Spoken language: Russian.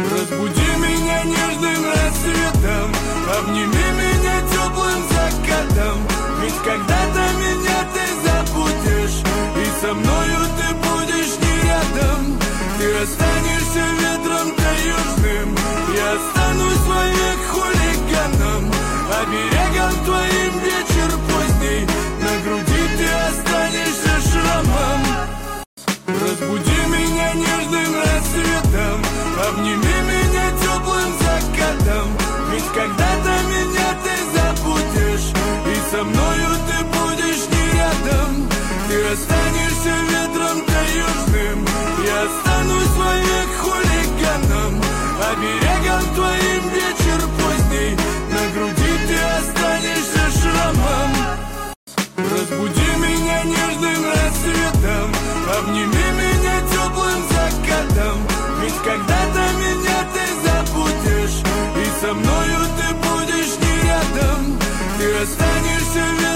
Разбуди меня нежным рассветом, обними меня теплым закатом. Ведь когда-то меня ты забудешь, и со мною ты будешь не рядом. Ты останешься ветром таежным, я останусь вовек хулиганом, оберегом твоим вечер поздний, на груди ты останешься шрамом. Разбуди меня нежным рассветом, обними меня теплым закатом. Ведь когда-то меня ты забудешь, и со мною ты будешь не рядом. Ты останешься ветром таежным, я останусь вовек хулиганом, оберегом твоим вечер поздний, на груди ты останешься шрамом. Разбуди меня нежным рассветом, обними меня теплым закатом. Ведь когда-то меня ты забудешь, и со мною ты будешь не рядом. Ты останешься